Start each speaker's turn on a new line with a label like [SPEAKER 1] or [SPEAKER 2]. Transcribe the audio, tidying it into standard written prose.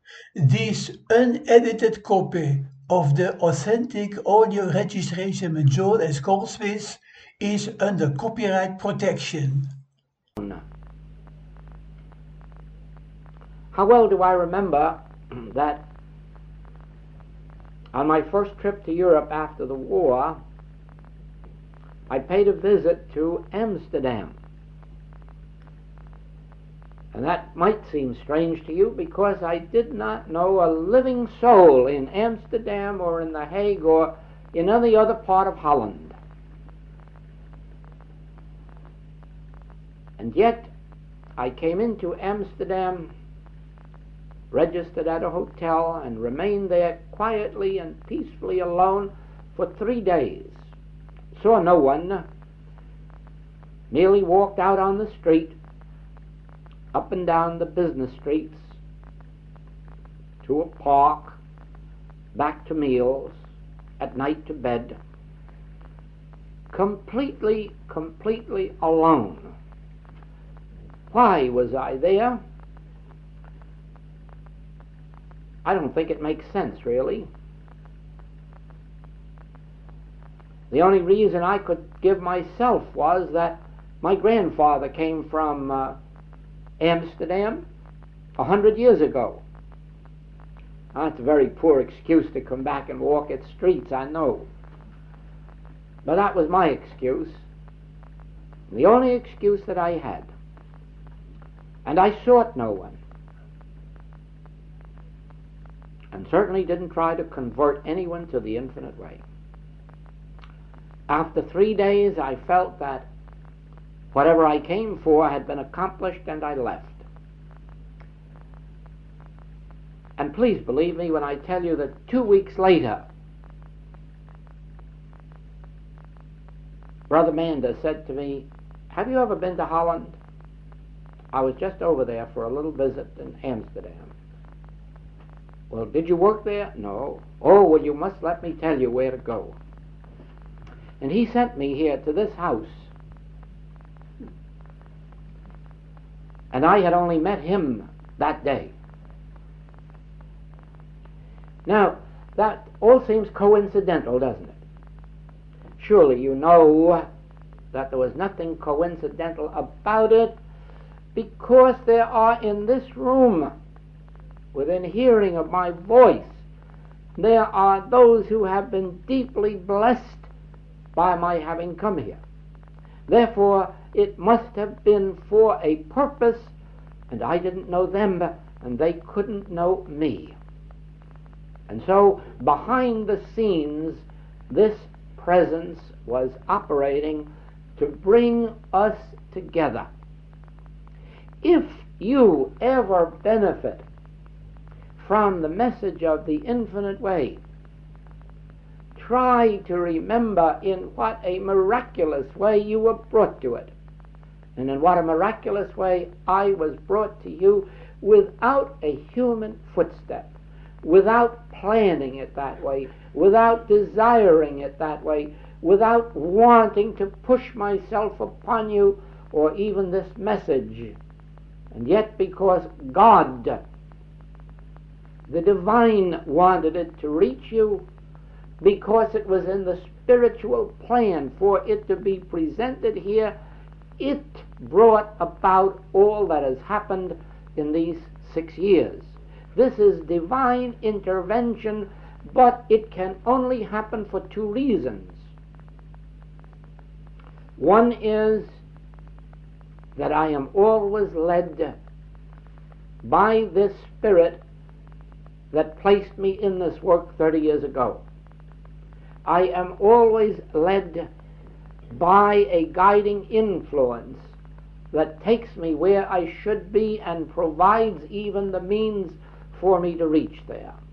[SPEAKER 1] This unedited copy of the authentic audio registration with Joel S. Goldsmith is under copyright protection.
[SPEAKER 2] How well do I remember that on my first trip to Europe after the war, I paid a visit to Amsterdam. And that might seem strange to you because I did not know a living soul in Amsterdam or in The Hague or in any other part of Holland. And yet I came into Amsterdam, registered at a hotel, and remained there quietly and peacefully alone for 3 days. Saw no one, merely walked out on the street, up and down the business streets, to a park, back to meals, at night to bed, completely alone. Why was I there? I don't think it makes sense, really. The only reason I could give myself was that my grandfather came from Amsterdam 100 years ago. That's a very poor excuse to come back and walk its streets, I know. But that was my excuse, the only excuse that I had. And I sought no one, and certainly didn't try to convert anyone to the infinite way. After 3 days, I felt that whatever I came for had been accomplished, and I left. And please believe me when I tell you that 2 weeks later, Brother Manda said to me, "Have you ever been to Holland?" I was just over there for a little visit in Amsterdam. "Well, did you work there?" "No." "Oh, well, you must let me tell you where to go." And he sent me here to this house. And I had only met him that day. Now, that all seems coincidental, doesn't it? Surely you know that there was nothing coincidental about it, because there are in this room, within hearing of my voice, there are those who have been deeply blessed by my having come here. Therefore, it must have been for a purpose, and I didn't know them, and they couldn't know me. And so, behind the scenes, this presence was operating to bring us together. If you ever benefit from the message of the infinite way, try to remember in what a miraculous way you were brought to it, and in what a miraculous way I was brought to you, without a human footstep, without planning it that way, without desiring it that way, without wanting to push myself upon you or even this message. And yet, because God, the divine, wanted it to reach you, because it was in the spiritual plan for it to be presented here, it brought about all that has happened in these 6 years. This is divine intervention, but it can only happen for 2 reasons. One is that I am always led by this Spirit that placed me in this work 30 years ago. I am always led by a guiding influence that takes me where I should be and provides even the means for me to reach there.